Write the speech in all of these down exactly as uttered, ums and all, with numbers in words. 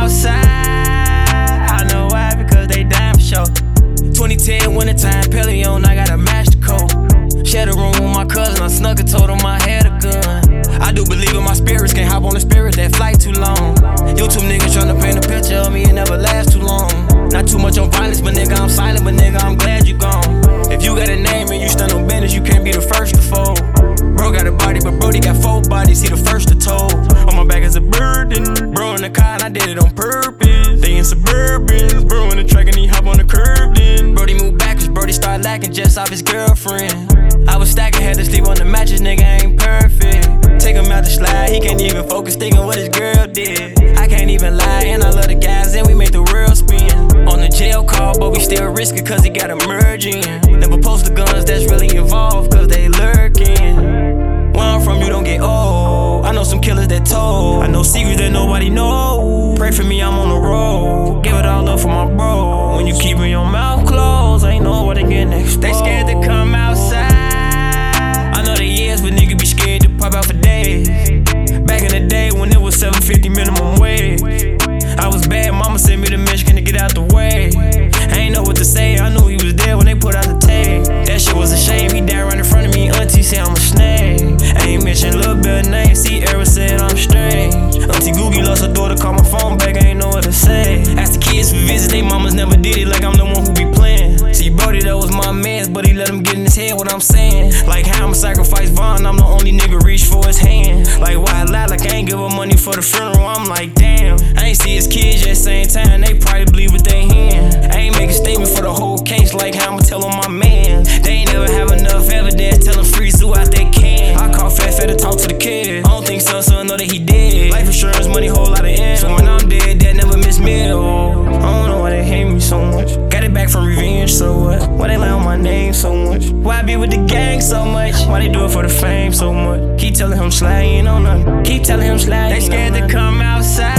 outside. I know why, because they dying for sure. twenty ten wintertime, Pelion, I got a master code. Shared a room with my cousin, I snuck and told him I had a gun. I do believe in my spirits, can't hop on the spirit, that flight too long. YouTube niggas tryna paint a picture of me, it never lasts too long. Not too much on violence, but nigga, I'm silent, but nigga, I'm glad you gone. If you got a name and you stand on business, you can't be the first to fold. Bro got a body, but Brody got four bodies, he the first to told. On my back is a burden, bro in the car and I did it on purpose. They in Suburbans, bro in the track and he hop on the curb then. Brody moved back cause Brody started lacking just off his girlfriend. I was stacking, had to sleep on the mattress, nigga ain't perfect. Take him out the slide, he can't even focus thinking what his girl did. I can't even lie, and I love the guys, and we make the world spin. On the jail call, but we still risk it cause he got emerging. Never post the guns that's really involved cause they lurking. Where I'm from, you don't get old. I know some killers that told. I know secrets that nobody knows. Pray for me, I'm on the road. Give it all up for my bro. When you keepin' your mouth closed, ain't know what they getting exposed. They scared to come outside. I know they years, but niggas be scared to pop out for days. Back in the day when it was seven fifty minimum wage, I was bad, mama sent me to Michigan to get out the way. I ain't know what to say, I knew he was there when they put out the tape. That shit was a shame, he died right in front of me, auntie said I'm a snake. I ain't mention Lil' Bill name, see Era said I'm strange. Auntie Googie lost her daughter, called my phone back, I ain't know what to say. Asked the kids for visits, they mamas never did it like I'm the one who be playing. See Brody, that was my mans, but he let him get in his head what I'm saying. Like how I'ma sacrifice Vaughn, I'm the only nigga reach for his hand. Like why I lie, like I ain't give her money for the funeral, I'm like damn. I ain't see his kids yet, same time, they probably believe what they hearing. I ain't make a statement for the whole case, like how I'ma tell on my man. They ain't never have enough evidence, tell them free Sue out they can. I call Fat Fat to talk to the kid, I don't think son, son know that he dead. Life insurance money, whole lot of ends, so when I'm dead, that never miss meal. I don't know why they hate me so much, got it back from revenge, so what? Why they lie on my name so much? Why I be with the gang so much? Why they do it for the fame so much? Keep telling him slide, he ain't on nothing. Keep telling him slide, they scared to come outside.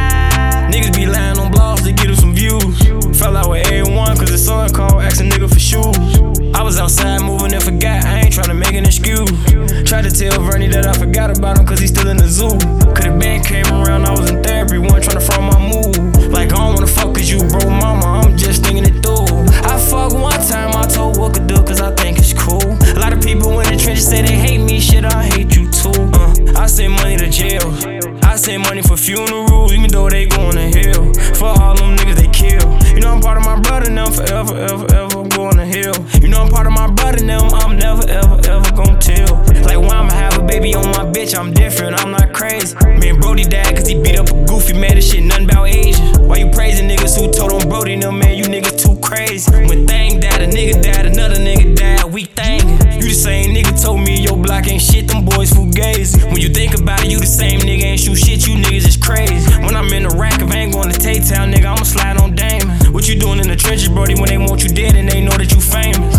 Niggas be lying on blogs to get them some views. Fell out with A one cause the son called, asking nigga for shoes. I was outside moving and forgot, I ain't tryna make an excuse. Tried to tell Vernie that I forgot about him cause he still in the zoo. Could've been came around, I was in therapy, wasn't tryna front my move. Like I don't wanna fuck cause you bro mama, I'm just thinking it through. I fuck one time, I told what could do cause I think it's cool. A lot of people in the trenches say they hate me, shit I hate you too. uh, I send money to jail, I send money for funerals, even though they going to hell. For all them niggas they kill. You know I'm part of my brother now, forever, ever, ever, I'm going to hell. You know I'm part of my brother now, I'm never, ever, ever gon' tell. Like why I'ma have a baby on my bitch, I'm different, I'm not crazy. Me and Brody died cause he beat up a goofy, man, this shit nothing about Asian. Why you praising niggas who told on Brody now, man, you niggas too crazy. When Thang died, a nigga died, another nigga died, we thankin'. You the same nigga told me your block ain't shit, them boys fugazi. When you think about it, you the same nigga, ain't shoot shit, you niggas is crazy. When I'm in the rack, if I ain't going to Tay-Town, nigga, I'ma slide on Damon. What you doing in the trenches, Brody, when they want you dead and they know that you famous?